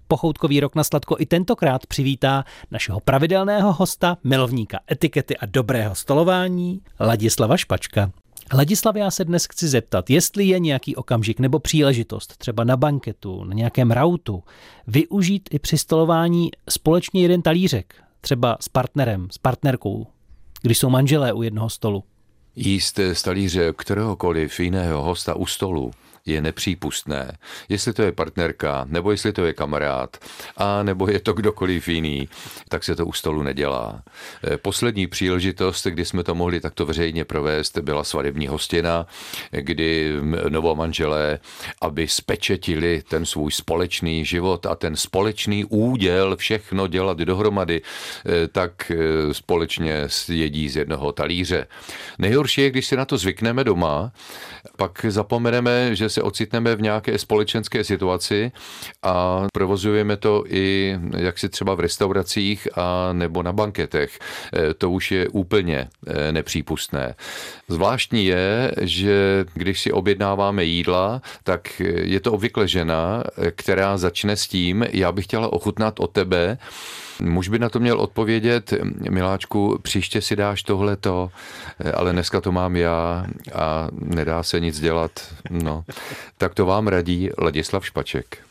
Pochoutkový rok na sladko i tentokrát přivítá našeho pravidelného hosta, milovníka etikety a dobrého stolování, Ladislava Špačka. Ladislav, já se dnes chci zeptat, jestli je nějaký okamžik nebo příležitost, třeba na banketu, na nějakém rautu, využít i při stolování společně jeden talířek, třeba s partnerem, s partnerkou, když jsou manželé u jednoho stolu. Jíst z talíře kteréhokoliv jiného hosta u stolu je nepřípustné. Jestli to je partnerka, nebo jestli to je kamarád, a nebo je to kdokoliv jiný, tak se to u stolu nedělá. Poslední příležitost, kdy jsme to mohli takto veřejně provést, byla svatební hostina, kdy novomanželé, aby spečetili ten svůj společný život a ten společný úděl všechno dělat dohromady, tak společně jedí z jednoho talíře. Nejhorší je, když si na to zvykneme doma, pak zapomeneme, že se ocitneme v nějaké společenské situaci a provozujeme to i jaksi třeba v restauracích a nebo na banketech. To už je úplně nepřípustné. Zvláštní je, že když si objednáváme jídla, tak je to obvykle žena, která začne s tím, já bych chtěla ochutnat od tebe. Muž by na to měl odpovědět, miláčku, příště si dáš tohleto, ale dneska to mám já a nedá se nic dělat. No, tak to vám radí Ladislav Špaček.